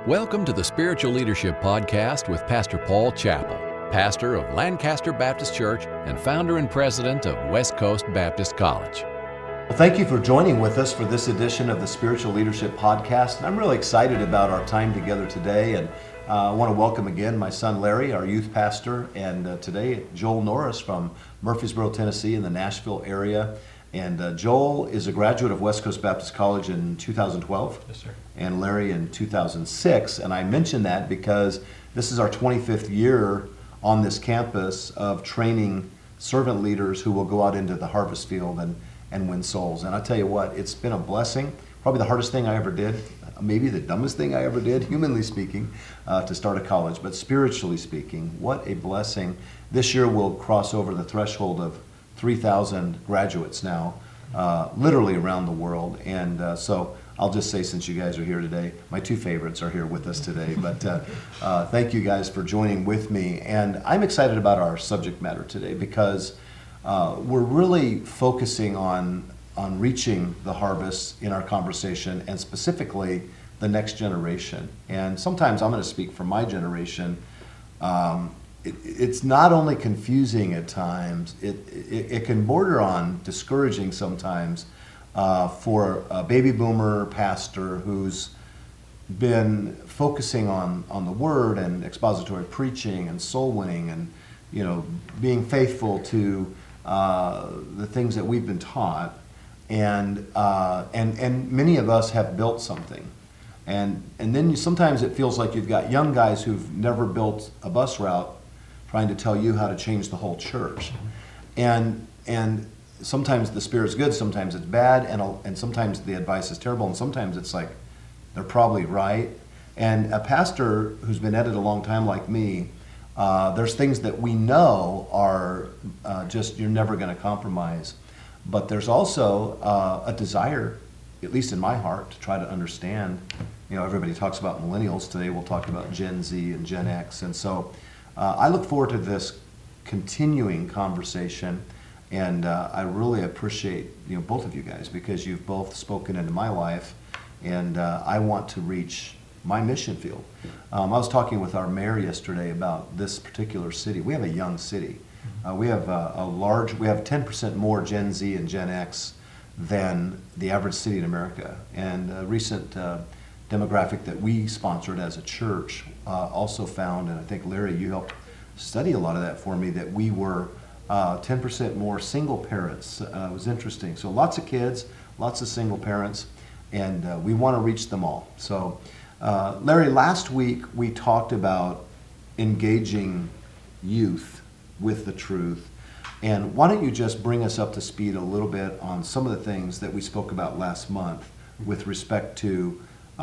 Welcome to the Spiritual Leadership Podcast with Pastor Paul Chappell, pastor of Lancaster Baptist Church and founder and president of West Coast Baptist College. Well, thank you for joining with us for this edition of the Spiritual Leadership Podcast. And I'm really excited about our time together today. And I want to welcome again my son Larry, our youth pastor, and today Joel Norris from Murfreesboro, Tennessee in the Nashville area. And Joel is a graduate of West Coast Baptist College in 2012. Yes, sir. And Larry in 2006. And I mention that because this is our 25th year on this campus of training servant leaders who will go out into the harvest field and win souls. And I tell you what, it's been a blessing. Probably the hardest thing I ever did, maybe the dumbest thing I ever did, humanly speaking, to start a college. But spiritually speaking, what a blessing. This year we'll cross over the threshold of 3,000 graduates now, literally around the world. And so I'll just say, since you guys are here today, my two favorites are here with us today. But thank you guys for joining with me. And I'm excited about our subject matter today because we're really focusing on reaching the harvest in our conversation, and specifically the next generation. And sometimes I'm going to speak for my generation. It's not only confusing at times, it can border on discouraging sometimes for a baby boomer pastor who's been focusing on the word and expository preaching and soul winning and being faithful to the things that we've been taught, and many of us have built something. And then sometimes it feels like you've got young guys who've never built a bus route trying to tell you how to change the whole church. And sometimes the spirit's good, sometimes it's bad, and sometimes the advice is terrible, and sometimes it's like they're probably right. And a pastor who's been at it a long time like me, there's things that we know are just you're never going to compromise. But there's also a desire, at least in my heart, to try to understand. Everybody talks about millennials. Today we'll talk about Gen Z and Gen X. And so I look forward to this continuing conversation. And I really appreciate both of you guys, because you've both spoken into my life, and I want to reach my mission field. I was talking with our mayor yesterday about this particular city. We have a young city. We have we have 10% more Gen Z and Gen X than the average city in America. And a recent demographic that we sponsored as a church also found, and I think Larry, you helped study a lot of that for me, that we were 10% more single parents. It was interesting. So lots of kids, lots of single parents, and we want to reach them all. So Larry, last week we talked about engaging youth with the truth. And why don't you just bring us up to speed a little bit on some of the things that we spoke about last month with respect to,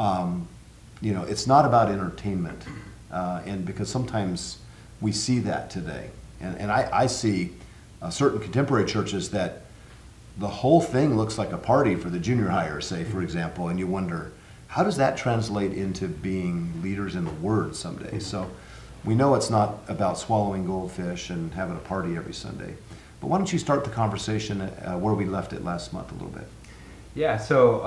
it's not about entertainment. And because sometimes we see that today. And I see certain contemporary churches that the whole thing looks like a party for the junior hires, say, for example, and you wonder, how does that translate into being leaders in the Word someday? So we know it's not about swallowing goldfish and having a party every Sunday. But why don't you start the conversation where we left it last month a little bit? Yeah, so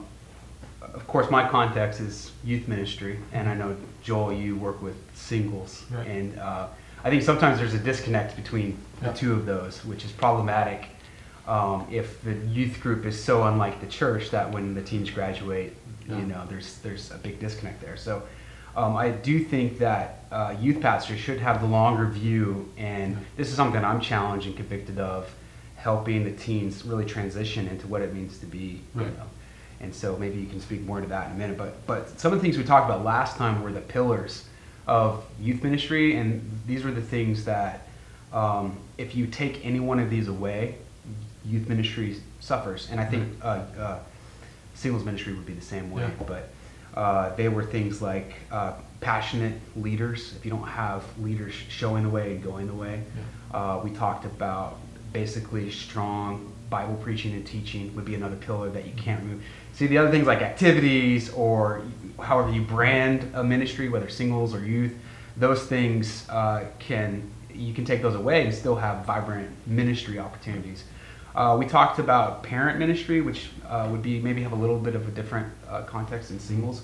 of course my context is youth ministry, and I know, Joel, you work with singles. Right. And I think sometimes there's a disconnect between the two of those, which is problematic if the youth group is so unlike the church that when the teens graduate, there's a big disconnect there. So I do think that youth pastors should have the longer view, and this is something I'm challenged and convicted of, helping the teens really transition into what it means to be, And so maybe you can speak more to that in a minute. But some of the things we talked about last time were the pillars of youth ministry, and these were the things that if you take any one of these away, youth ministry suffers. And I think singles ministry would be the same way. But they were things like passionate leaders. If you don't have leaders showing the way and going the way, we talked about basically strong Bible preaching and teaching would be another pillar that you can't remove. See, the other things like activities or however you brand a ministry, whether singles or youth, those things you can take those away and still have vibrant ministry opportunities. We talked about parent ministry, which would be maybe have a little bit of a different context than singles.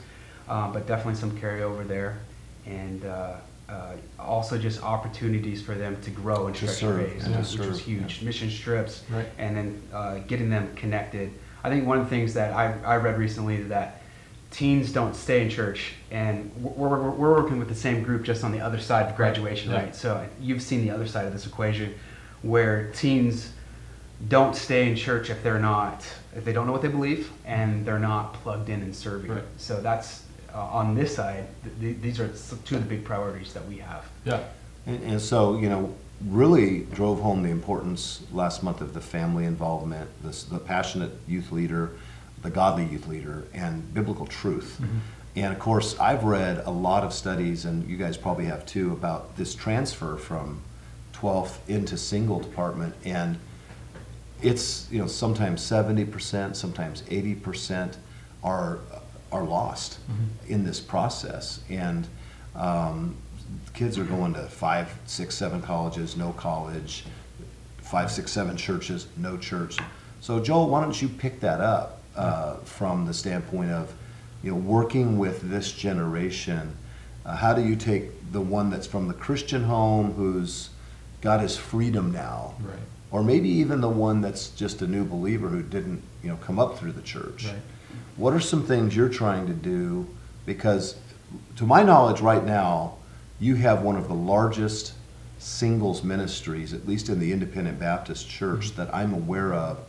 but definitely some carryover there, and also just opportunities for them to grow and stretch their ways, which is huge. Mission trips, and then getting them connected. I think one of the things that I read recently that teens don't stay in church, and we're working with the same group just on the other side of graduation, right? So you've seen the other side of this equation, where teens don't stay in church if they don't know what they believe and they're not plugged in and serving. Right. So that's on this side. These are two of the big priorities that we have. Yeah, and so really drove home the importance last month of the family involvement, the passionate youth leader, the godly youth leader, and biblical truth. Mm-hmm. And of course, I've read a lot of studies, and you guys probably have too, about this transfer from 12th into single department, and it's sometimes 70%, sometimes 80% are lost in this process, and kids are going to 5, 6, 7 colleges, no college, 5, 6, 7 churches, no church. So Joel, why don't you pick that up from the standpoint of working with this generation? How do you take the one that's from the Christian home who's got his freedom now, right, or maybe even the one that's just a new believer who didn't come up through the church? Right. What are some things you're trying to do? Because to my knowledge right now, you have one of the largest singles ministries, at least in the Independent Baptist Church, that I'm aware of,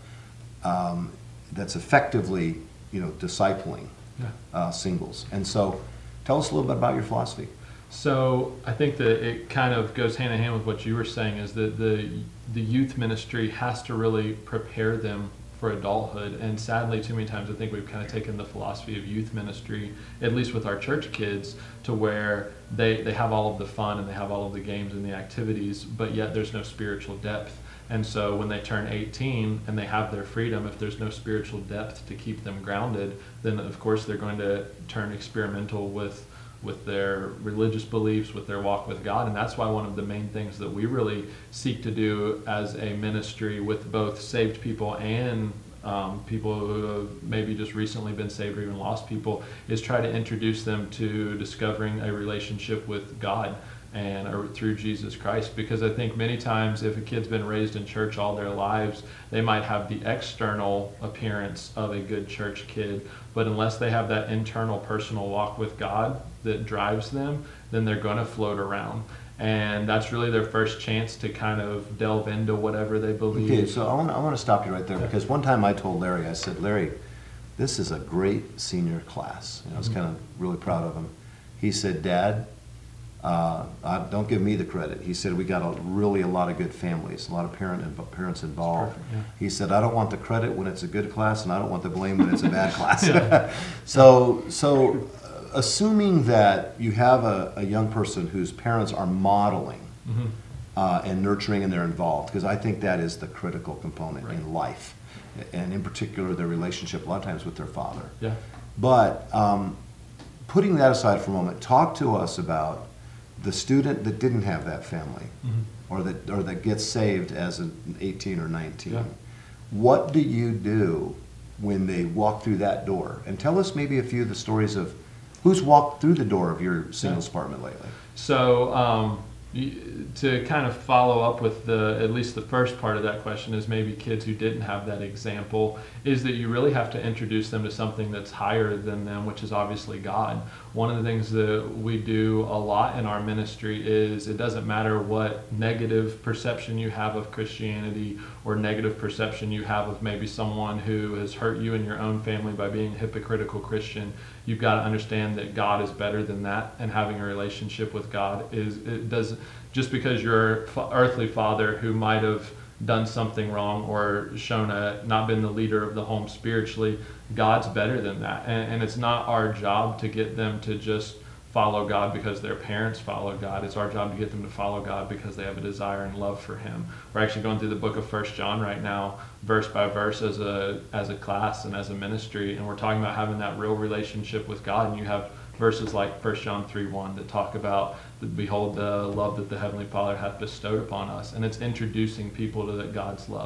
that's effectively discipling singles. And so tell us a little bit about your philosophy. So I think that it kind of goes hand in hand with what you were saying, is that the youth ministry has to really prepare them for adulthood. And sadly, too many times I think we've kind of taken the philosophy of youth ministry, at least with our church kids, to where they have all of the fun and they have all of the games and the activities, but yet there's no spiritual depth. And so when they turn 18 and they have their freedom, if there's no spiritual depth to keep them grounded, then of course they're going to turn experimental with their religious beliefs, with their walk with God. And that's why one of the main things that we really seek to do as a ministry with both saved people and people who have maybe just recently been saved or even lost people is try to introduce them to discovering a relationship with God and through Jesus Christ. Because I think many times if a kid's been raised in church all their lives, they might have the external appearance of a good church kid, but unless they have that internal personal walk with God that drives them, then they're going to float around. And that's really their first chance to kind of delve into whatever they believe. Okay, so I want to stop you right there, because one time I told Larry, I said, Larry, this is a great senior class. I was kind of really proud of him. He said, Dad, don't give me the credit. He said, we got a lot of good families, a lot of parents involved. Perfect, yeah. He said, I don't want the credit when it's a good class, and I don't want the blame when it's a bad class. So assuming that you have a young person whose parents are modeling and nurturing, and they're involved, because I think that is the critical component in life, and in particular their relationship a lot of times with their father. Yeah. But putting that aside for a moment, talk to us about the student that didn't have that family, or that gets saved as an 18 or 19. Yeah. What do you do when they walk through that door? And tell us maybe a few of the stories of who's walked through the door of your singles department lately. So to kind of follow up with at least the first part of that question, is maybe kids who didn't have that example, is that you really have to introduce them to something that's higher than them, which is obviously God. One of the things that we do a lot in our ministry is it doesn't matter what negative perception you have of Christianity or negative perception you have of maybe someone who has hurt you in your own family by being a hypocritical Christian. You've got to understand that God is better than that, and having a relationship with God just because your earthly father who might have done something wrong or not been the leader of the home spiritually, God's better than that. And it's not our job to get them to just follow God because their parents follow God. It's our job to get them to follow God because they have a desire and love for Him. We're actually going through the book of 1 John right now, verse by verse, as a class and as a ministry, and we're talking about having that real relationship with God. And you have verses like 1 John 3:1 that talk about, behold the love that the Heavenly Father hath bestowed upon us. And it's introducing people to God's love.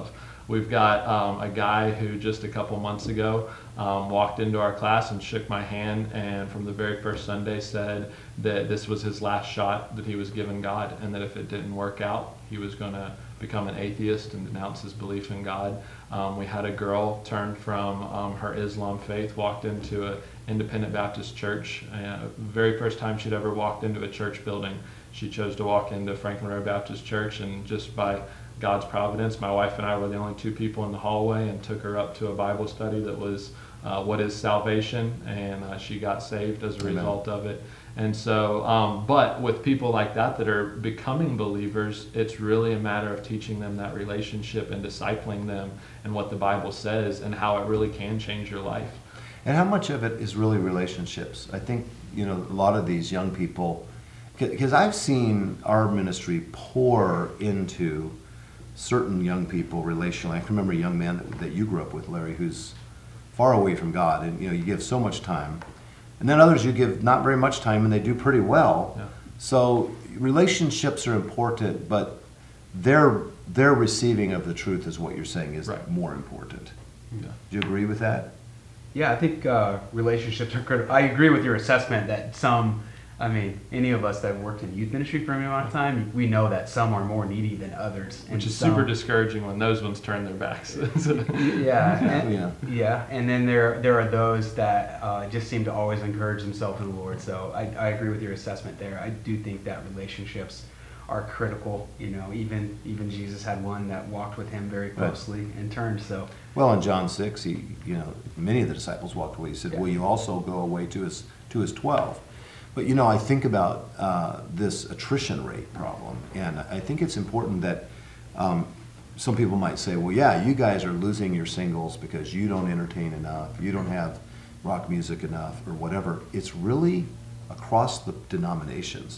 We've got a guy who just a couple months ago walked into our class and shook my hand, and from the very first Sunday said that this was his last shot that he was given God, and that if it didn't work out, he was going to become an atheist and denounce his belief in God. We had a girl turn from her Islam faith, walked into an independent Baptist church. Very first time she'd ever walked into a church building, she chose to walk into Franklin Road Baptist Church, and just by God's providence, my wife and I were the only two people in the hallway, and took her up to a Bible study that was what is salvation, and she got saved as a result of it. And so, but with people like that are becoming believers, it's really a matter of teaching them that relationship and discipling them and what the Bible says and how it really can change your life. And how much of it is really relationships? I think, a lot of these young people, because I've seen our ministry pour into certain young people relationally. I can remember a young man that you grew up with, Larry, who's far away from God, and you give so much time. And then others you give not very much time, and they do pretty well. Yeah. So relationships are important, but their receiving of the truth is what you're saying is more important. Yeah. Do you agree with that? Yeah, I think relationships are critical. I agree with your assessment that any of us that have worked in youth ministry for a amount of time, we know that some are more needy than others. Which is super discouraging when those ones turn their backs. Yeah, and then there are those that just seem to always encourage themselves in the Lord. So I agree with your assessment there. I do think that relationships are critical. Even Jesus had one that walked with him very closely and turned. So well, in John 6, many of the disciples walked away. He said, "Will you also go away to his 12?" But I think about this attrition rate problem, and I think it's important that some people might say, well, yeah, you guys are losing your singles because you don't entertain enough, you don't have rock music enough, or whatever. It's really across the denominations.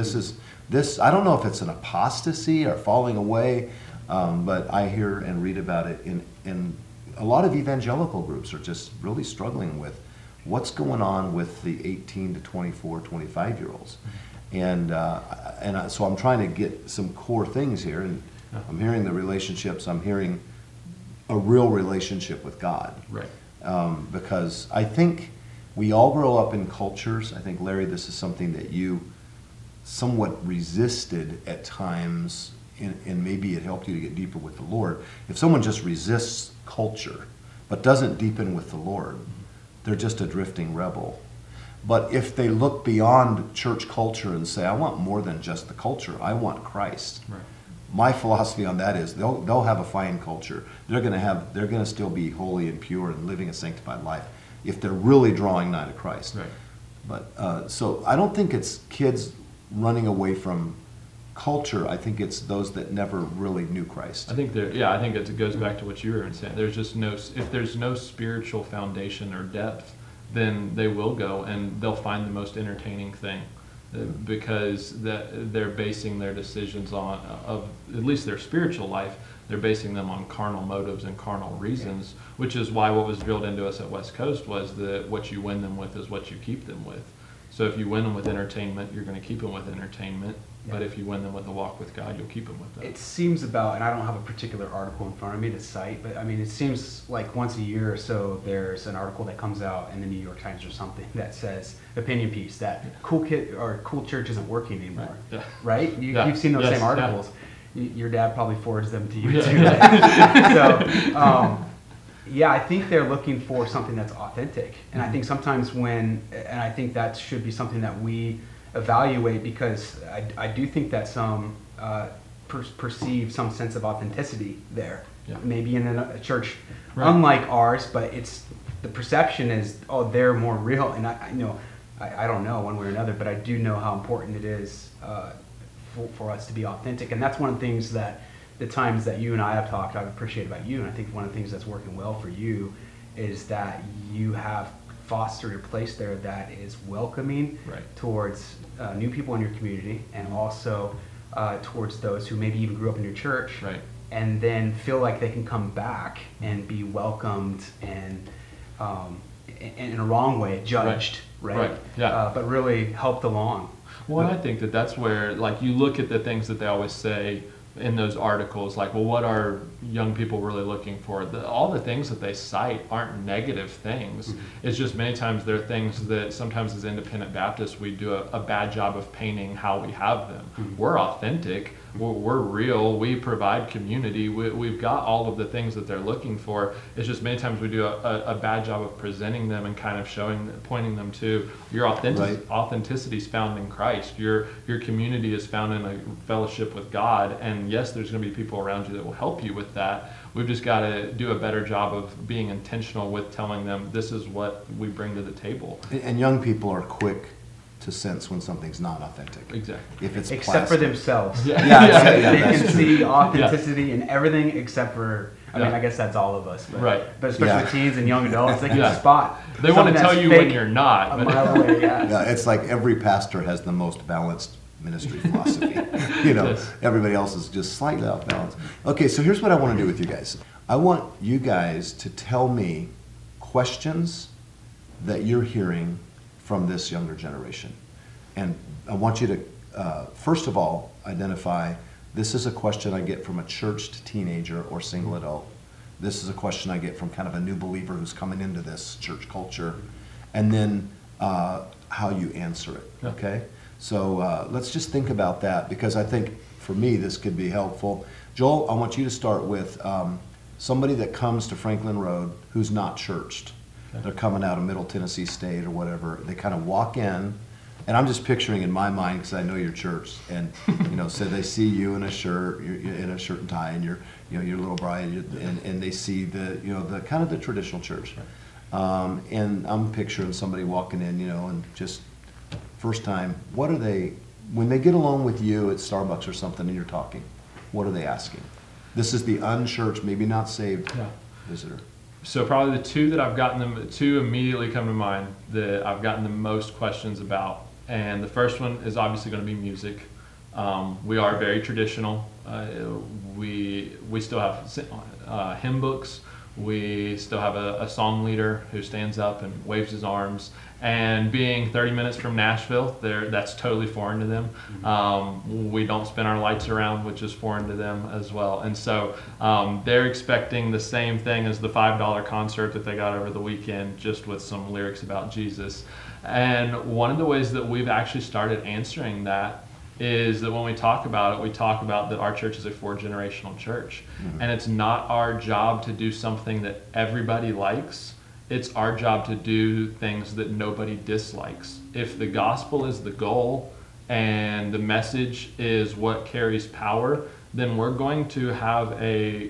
I don't know if it's an apostasy or falling away, but I hear and read about it in a lot of evangelical groups are just really struggling with what's going on with the 18 to 24, 25-year-olds. And so I'm trying to get some core things here, and I'm hearing the relationships, I'm hearing a real relationship with God. Right. Because I think we all grow up in cultures. I think, Larry, this is something that you somewhat resisted at times, and maybe it helped you to get deeper with the Lord. If someone just resists culture but doesn't deepen with the Lord, they're just a drifting rebel. But if they look beyond church culture and say, I want more than just the culture, I want Christ. Right. My philosophy on that is they'll have a fine culture. They're going to still be holy and pure and living a sanctified life if they're really drawing nigh to Christ. Right. But so I don't think it's kids running away from culture. I think it's those that never really knew Christ. I think it goes back to what you were saying. If there's no spiritual foundation or depth, then they will go and they'll find the most entertaining thing, because they're basing their decisions of at least their spiritual life. They're basing them on carnal motives and carnal reasons, which is why what was drilled into us at West Coast was that what you win them with is what you keep them with. So if you win them with entertainment, you're going to keep them with entertainment. But if you win them with a walk with God, you'll keep them with that. It seems about, and I don't have a particular article in front of me to cite, but it seems like once a year or so there's an article that comes out in the New York Times or something that says, opinion piece, that cool church isn't working anymore. Right? Yeah. Right? You've seen those same articles. Yeah. Your dad probably forwards them to you too. So, I think they're looking for something that's authentic. And I think sometimes I think that should be something that we evaluate, because I do think that some perceive some sense of authenticity there. Yeah. Maybe in a church unlike ours, but the perception is, they're more real. And I don't know one way or another, but I do know how important it is for us to be authentic. And that's one of the things that the times that you and I have talked, I've appreciated about you. And I think one of the things that's working well for you is that you have fostered a place there that is welcoming towards new people in your community, and also towards those who maybe even grew up in your church, and then feel like they can come back and be welcomed and in a wrong way judged, but really helped along. Well, I think that's where, like, you look at the things that they always say, in those articles, like, well, what are young people really looking for? All the things that they cite aren't negative things. It's just many times they're things that sometimes as independent Baptists, we do a bad job of painting how we have them. We're authentic. We're real. We provide community. We've got all of the things that they're looking for. It's just many times we do a bad job of presenting them and kind of pointing them to your authenticity is found in Christ. Your community is found in a fellowship with God. And yes, there's going to be people around you that will help you with that. We've just got to do a better job of being intentional with telling them this is what we bring to the table. And young people are quick to sense when something's not authentic. Exactly. If it's except for themselves. They can see authenticity in everything except for, I mean, I guess that's all of us. But especially teens and young adults, they can spot. They want to tell you when you're not. A mile away, it's like every pastor has the most balanced ministry philosophy. Everybody else is just slightly off balance. Okay, so here's what I want to do with you guys. I want you guys to tell me questions that you're hearing from this younger generation. And I want you to, first of all, identify, this is a question I get from a churched teenager or single adult. This is a question I get from kind of a new believer who's coming into this church culture. And then how you answer it, okay? So let's just think about that, because I think for me this could be helpful. Joel, I want you to start with somebody that comes to Franklin Road who's not churched. They're coming out of Middle Tennessee State or whatever. They kind of walk in, and I'm just picturing in my mind, because I know your church, and so they see you in a shirt, you're in a shirt and tie, and your little bride, and they see the the kind of the traditional church. And I'm picturing somebody walking in, and just first time. What are they when they get along with you at Starbucks or something, and you're talking? What are they asking? This is the unchurched, maybe not saved visitor. So probably the two immediately come to mind that I've gotten the most questions about. And the first one is obviously going to be music. We are very traditional. We still have hymn books. We still have a song leader who stands up and waves his arms. And being 30 minutes from Nashville, that's totally foreign to them. We don't spin our lights around, which is foreign to them as well. And so they're expecting the same thing as the $5 concert that they got over the weekend, just with some lyrics about Jesus. And one of the ways that we've actually started answering that is that when we talk about that our church is a 4-generational church. And it's not our job to do something that everybody likes. It's our job to do things that nobody dislikes. If the gospel is the goal and the message is what carries power, then we're going to have a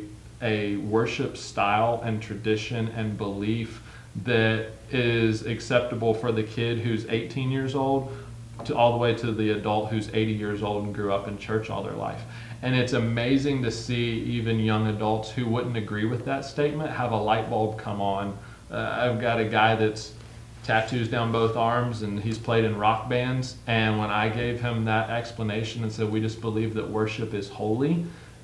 worship style and tradition and belief that is acceptable for the kid who's 18 years old to all the way to the adult who's 80 years old and grew up in church all their life. And it's amazing to see even young adults who wouldn't agree with that statement have a light bulb come on. I've got a guy that's tattoos down both arms, and he's played in rock bands. And when I gave him that explanation and said, we just believe that worship is holy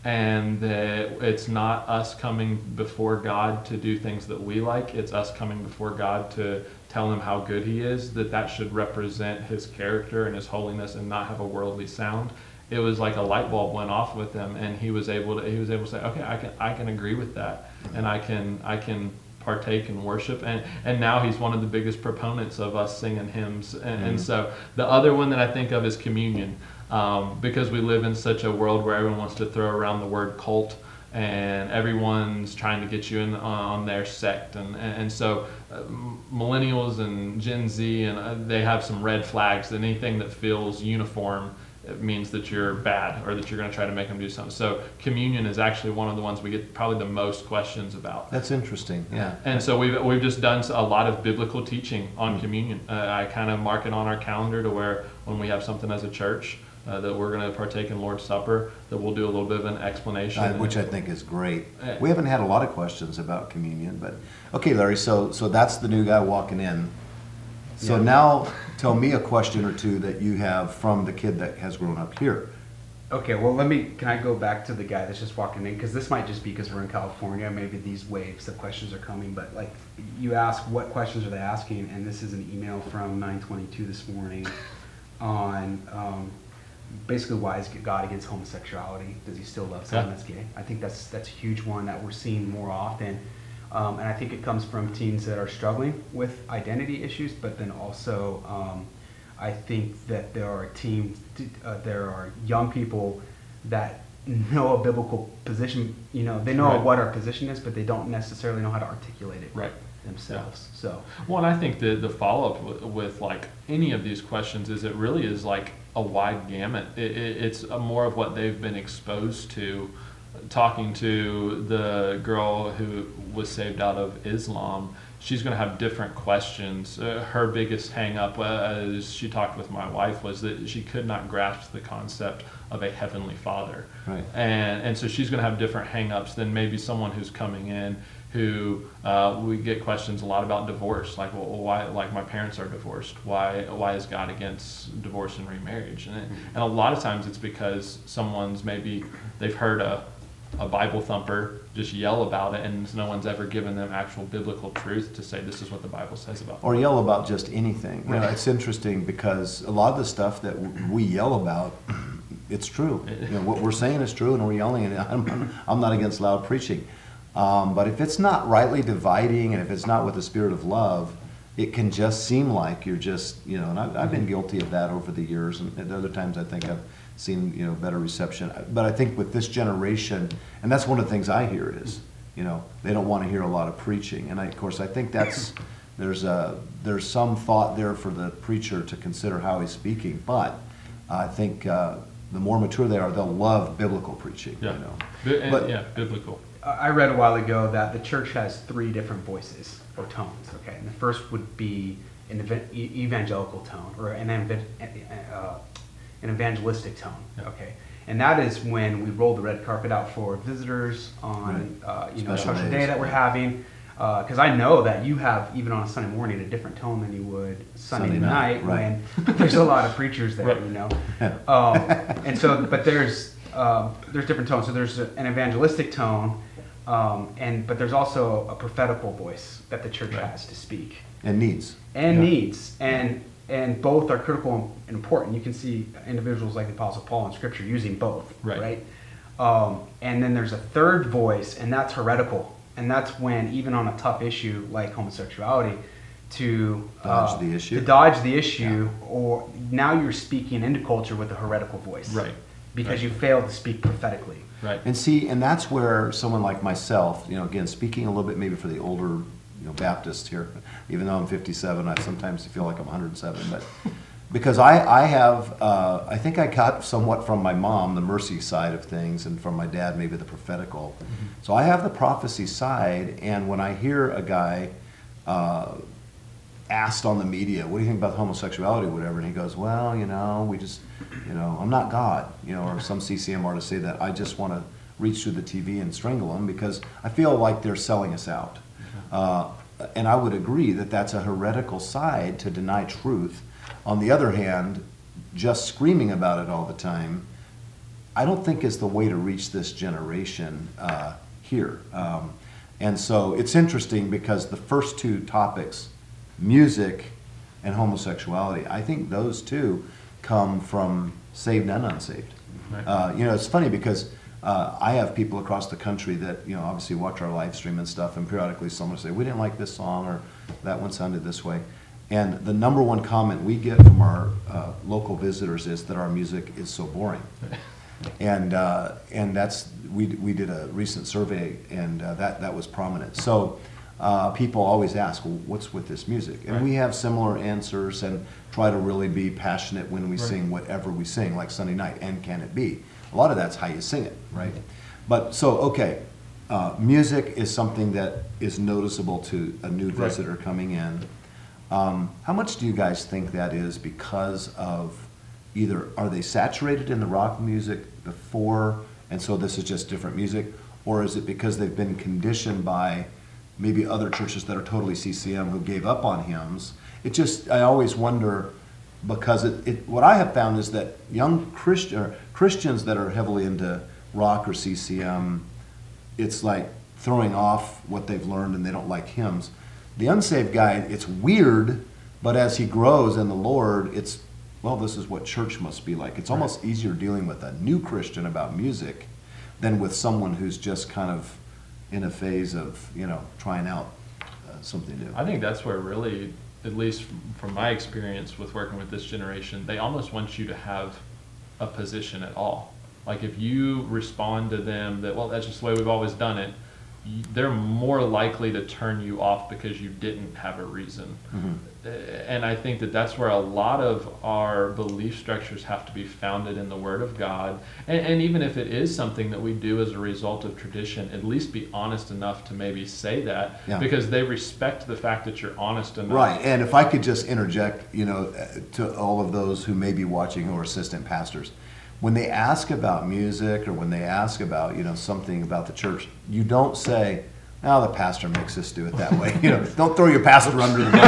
and that it's not us coming before God to do things that we like, it's us coming before God to tell him how good he is, that should represent his character and his holiness and not have a worldly sound. It was like a light bulb went off with him, and he was able to say, okay, I can agree with that, and I can partake in worship, and now he's one of the biggest proponents of us singing hymns. And so the other one that I think of is communion, because we live in such a world where everyone wants to throw around the word cult, and everyone's trying to get you in on their sect, and so millennials and Gen Z, and they have some red flags. Anything that feels uniform, it means that you're bad or that you're going to try to make them do something. So communion is actually one of the ones we get probably the most questions about. That's interesting, yeah. And so we've just done a lot of biblical teaching on communion. I kind of mark it on our calendar to where when we have something as a church that we're going to partake in Lord's Supper, that we'll do a little bit of an explanation. Which I think is great. We haven't had a lot of questions about communion, but okay, Larry, so that's the new guy walking in. So now tell me a question or two that you have from the kid that has grown up here. Okay, well, can I go back to the guy that's just walking in? Because this might just be because we're in California. Maybe these waves of questions are coming. But like you ask, what questions are they asking? And this is an email from 9/22 this morning on basically, why is God against homosexuality? Does he still love someone that's gay? I think that's a huge one that we're seeing more often. And I think it comes from teens that are struggling with identity issues, but then also I think that there are young people that know a biblical position. You know, they know what our position is, but they don't necessarily know how to articulate it themselves. Yeah. So, well, and I think the follow-up with like any of these questions is it really is like a wide gamut. It's more of what they've been exposed to. Talking to the girl who was saved out of Islam, she's going to have different questions. Her biggest hang-up, as she talked with my wife, was that she could not grasp the concept of a heavenly Father. Right. And so she's going to have different hang-ups than maybe someone who's coming in who we get questions a lot about divorce, like, well, why? Like, my parents are divorced. Why is God against divorce and remarriage? And a lot of times it's because they've heard a Bible thumper just yell about it, and no one's ever given them actual biblical truth to say this is what the Bible says about it. Or yell about just anything. You know, it's interesting because a lot of the stuff that we yell about, it's true. You know, what we're saying is true, and we're yelling, and I'm not against loud preaching. But if it's not rightly dividing, and if it's not with the spirit of love, it can just seem like you're just, you know, and I've been guilty of that over the years, and at other times I think I've seen, you know, better reception. But I think with this generation, and that's one of the things I hear is, you know, they don't want to hear a lot of preaching. And of course, I think there's some thought there for the preacher to consider how he's speaking. But I think the more mature they are, they'll love biblical preaching. Yeah. You know, but biblical. I read a while ago that the church has 3 different voices or tones. Okay, and the first would be an evangelical tone or an evangelistic tone. Okay, and that is when we roll the red carpet out for visitors on special day that we're having. Because I know that you have, even on a Sunday morning, a different tone than you would Sunday night when there's a lot of preachers there, you know. And so, but there's different tones. So there's an evangelistic tone, but there's also a prophetical voice that the church has to speak. And needs. And both are critical and important. You can see individuals like the Apostle Paul in Scripture using both, right? And then there's a third voice, and that's heretical. And that's when, even on a tough issue like homosexuality, to dodge the issue, or now you're speaking into culture with a heretical voice, because you failed to speak prophetically. And see, and that's where someone like myself, you know, again, speaking a little bit maybe for the older, you know, Baptist here, even though I'm 57, I sometimes feel like I'm 107, but because I have, I think I got somewhat from my mom, the mercy side of things, and from my dad, maybe the prophetical. So I have the prophecy side, and when I hear a guy asked on the media, what do you think about homosexuality or whatever, and he goes, well, you know, I'm not God, you know, or some CCM artists say that, I just want to reach through the TV and strangle them because I feel like they're selling us out. And I would agree that that's a heretical side to deny truth. On the other hand, just screaming about it all the time, I don't think is the way to reach this generation here. And so it's interesting because the first 2 topics, music and homosexuality, I think those 2 come from saved and unsaved. You know, it's funny because I have people across the country that, you know, obviously watch our live stream and stuff, and periodically someone will say, we didn't like this song, or that one sounded this way. And the number one comment we get from our local visitors is that our music is so boring. And that's, we did a recent survey, and that was prominent. So people always ask, well, what's with this music? And we have similar answers and try to really be passionate when we sing whatever we sing, like Sunday night, and can it be? A lot of that's how you sing it, right? But so, okay, music is something that is noticeable to a new visitor coming in. How much do you guys think that is because of either, are they saturated in the rock music before, and so this is just different music, or is it because they've been conditioned by maybe other churches that are totally CCM who gave up on hymns? It just, I always wonder, because what I have found is that young Christians that are heavily into rock or CCM, it's like throwing off what they've learned and they don't like hymns. The unsaved guy, it's weird, but as he grows in the Lord, it's well, this is what church must be like. It's almost easier dealing with a new Christian about music than with someone who's just kind of in a phase of, trying out something new. I think that's where really, at least from my experience with working with this generation, they almost want you to have a position at all. Like if you respond to them that, well, that's just the way we've always done it, they're more likely to turn you off because you didn't have a reason. And I think that that's where a lot of our belief structures have to be founded in the Word of God. And even if it is something that we do as a result of tradition, at least be honest enough to maybe say that, because they respect the fact that you're honest enough. Right. And if I could just interject, to all of those who may be watching who are assistant pastors, when they ask about music or when they ask about, something about the church, you don't say, the pastor makes us do it that way. Don't throw your pastor under the bus.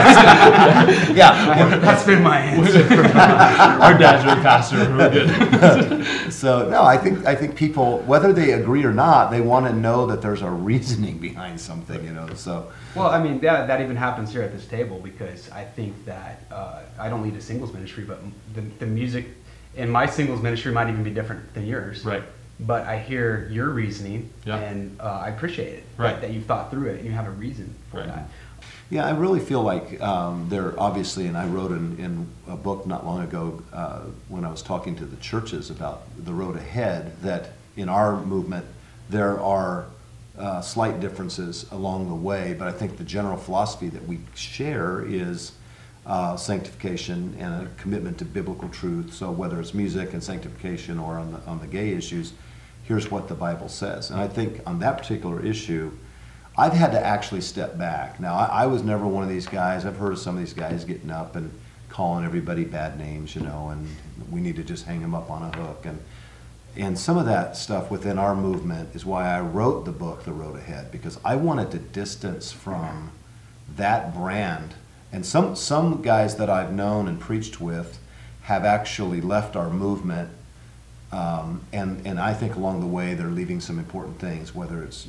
That's been my answer. Our dad's our pastor. We're good. So, no, I think people, whether they agree or not, they want to know that there's a reasoning behind something, so. Well, I mean, that even happens here at this table, because I think that I don't lead a singles ministry, but the music in my singles ministry might even be different than yours. Right. But I hear your reasoning, Yeah. and I appreciate it. Right. That you've thought through it and you have a reason for Right. that. Yeah, I really feel like there obviously, and I wrote in a book not long ago when I was talking to the churches about the road ahead, that in our movement there are slight differences along the way, but I think the general philosophy that we share is sanctification and a commitment to biblical truth. So whether it's music and sanctification or on the gay issues, here's what the Bible says. And I think on that particular issue, I've had to actually step back. Now, I was never one of these guys. I've heard of some of these guys getting up and calling everybody bad names, and we need to just hang them up on a hook. And some of that stuff within our movement is why I wrote the book, The Road Ahead, because I wanted to distance from that brand. And some guys that I've known and preached with have actually left our movement, and I think along the way they're leaving some important things, whether it's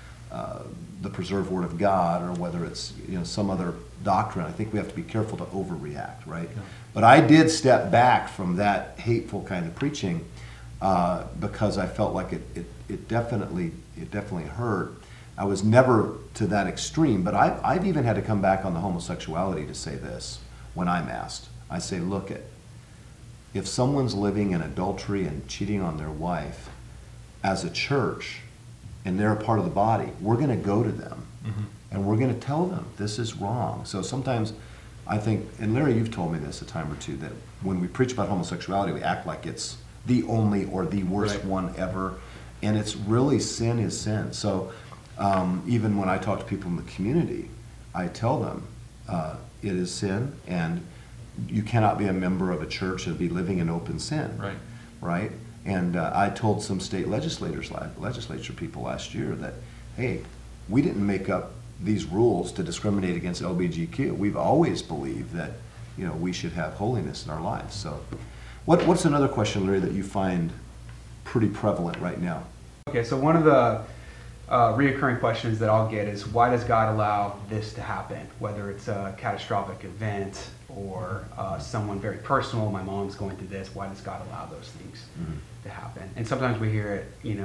the preserved Word of God or whether it's some other doctrine. I think we have to be careful to overreact, right? Yeah. But I did step back from that hateful kind of preaching because I felt like it definitely hurt. I was never to that extreme, but I've even had to come back on the homosexuality to say this when I'm asked. I say, look, if someone's living in adultery and cheating on their wife, as a church, and they're a part of the body, we're going to go to them, and we're going to tell them this is wrong. So sometimes I think, and Larry, you've told me this a time or two, that when we preach about homosexuality, we act like it's the only or the worst one ever, and it's really sin is sin. So even when I talk to people in the community, I tell them it is sin, and you cannot be a member of a church and be living in open sin. Right? And I told some state legislature people last year that, hey, we didn't make up these rules to discriminate against LGBTQ. We've always believed that we should have holiness in our lives. So, what's another question, Larry, that you find pretty prevalent right now? Okay, so one of the reoccurring questions that I'll get is, why does God allow this to happen? Whether it's a catastrophic event or someone very personal, my mom's going through this, why does God allow those things to happen? And sometimes we hear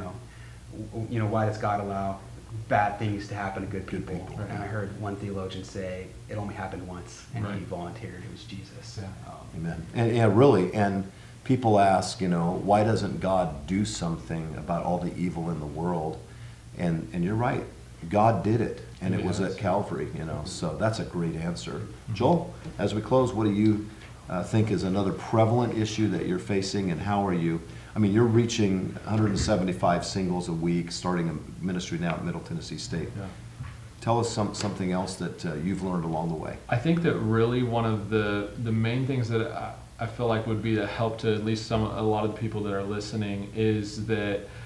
it, why does God allow bad things to happen to good people? Right. And I heard one theologian say, it only happened once, and he volunteered, it was Jesus. Amen. And really, and people ask, why doesn't God do something about all the evil in the world? And you're right, God did it, and it was at Calvary, so that's a great answer. Joel, as we close, what do you think is another prevalent issue that you're facing, and how are you? I mean, you're reaching 175 singles a week, starting a ministry now at Middle Tennessee State. Yeah. Tell us something else that you've learned along the way. I think that really one of the main things that I feel like would be a help to at least a lot of the people that are listening is that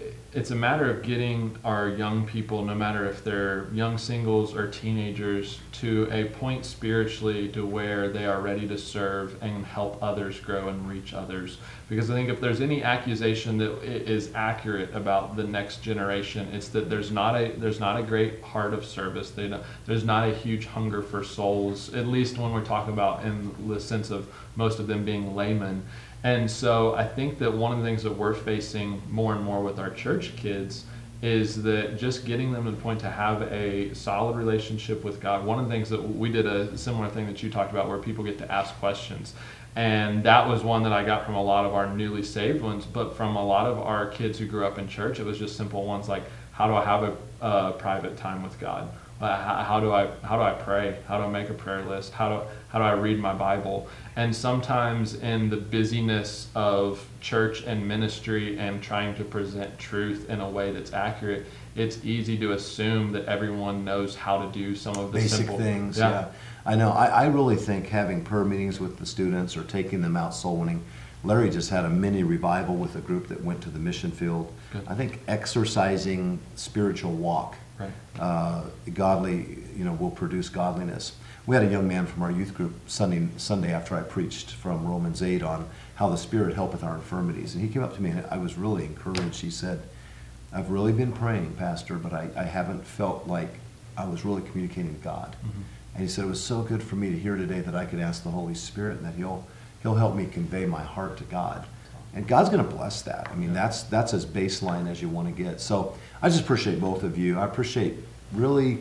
it's a matter of getting our young people, no matter if they're young singles or teenagers, to a point spiritually to where they are ready to serve and help others grow and reach others. Because I think if there's any accusation that is accurate about the next generation, it's that there's not a great heart of service. There's not a huge hunger for souls, at least when we're talking about in the sense of most of them being laymen. And so I think that one of the things that we're facing more and more with our church kids is that just getting them to the point to have a solid relationship with God. One of the things that we did, a similar thing that you talked about, where people get to ask questions. And that was one that I got from a lot of our newly saved ones, but from a lot of our kids who grew up in church, it was just simple ones like, how do I have a private time with God? How do I pray? How do I make a prayer list? How do I read my Bible? And sometimes in the busyness of church and ministry and trying to present truth in a way that's accurate, it's easy to assume that everyone knows how to do some of the basic simple things. Yeah. I know. I really think having prayer meetings with the students or taking them out soul winning. Larry just had a mini revival with a group that went to the mission field. Good. I think exercising spiritual walk, right. Godly, will produce godliness. We had a young man from our youth group Sunday after I preached from Romans 8 on how the Spirit helpeth our infirmities. And he came up to me and I was really encouraged. He said, I've really been praying, Pastor, but I haven't felt like I was really communicating with God. Mm-hmm. And he said, it was so good for me to hear today that I could ask the Holy Spirit and that He'll help me convey my heart to God. And God's going to bless that. I mean, that's as baseline as you want to get. So I just appreciate both of you. I appreciate really,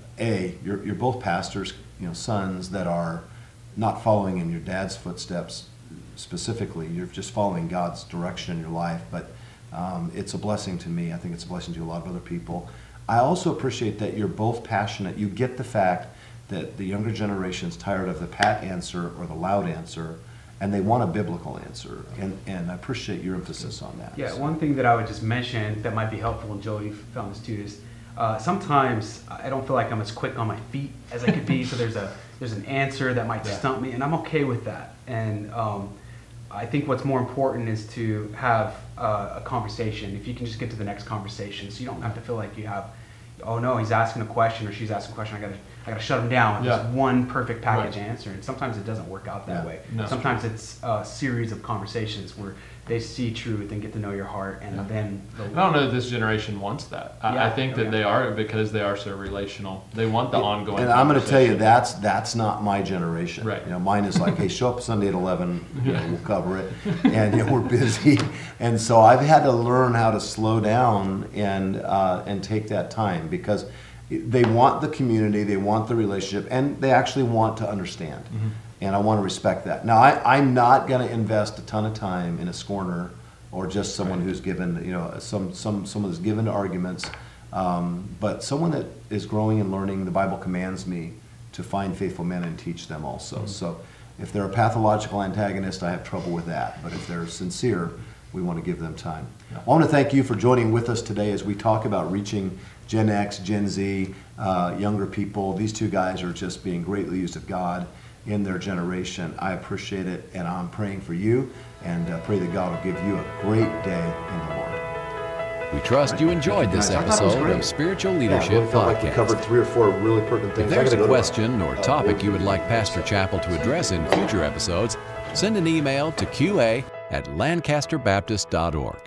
you're both pastors, sons that are not following in your dad's footsteps specifically. You're just following God's direction in your life. But it's a blessing to me. I think it's a blessing to a lot of other people. I also appreciate that you're both passionate. You get the fact that the younger generation's tired of the pat answer or the loud answer, and they want a biblical answer, and I appreciate your emphasis on that. Yeah, one thing that I would just mention that might be helpful, and Joey found this too, is sometimes I don't feel like I'm as quick on my feet as I could be, so there's an answer that might stump me, and I'm okay with that. And I think what's more important is to have a conversation. If you can just get to the next conversation, so you don't have to feel like you have, oh no, he's asking a question or she's asking a question, I gotta shut him down with just one perfect package answer. And sometimes it doesn't work out that way. No. Sometimes it's a series of conversations where they see truth and get to know your heart, and then I don't know that this generation wants that. I think that they are, because they are so relational. They want the ongoing. And I'm going to tell you, that's not my generation. Right. Mine is like, hey, show up Sunday at 11. We'll cover it, and we're busy. And so I've had to learn how to slow down and take that time, because they want the community, they want the relationship, and they actually want to understand. Mm-hmm. And I want to respect that. Now, I'm not going to invest a ton of time in a scorner or just someone who's given, someone who's given to arguments, but someone that is growing and learning. The Bible commands me to find faithful men and teach them also. Mm-hmm. So if they're a pathological antagonist, I have trouble with that. But if they're sincere, we want to give them time. Yeah. I want to thank you for joining with us today as we talk about reaching Gen X, Gen Z, younger people. These two guys are just being greatly used of God in their generation. I appreciate it, and I'm praying for you, and pray that God will give you a great day in the Lord. We trust you enjoyed this episode of Spiritual Leadership Podcast. Like we covered 3 or 4 really pertinent things. If there's a question or topic you would like Pastor Chappell to address in future episodes, send an email to qa@lancasterbaptist.org.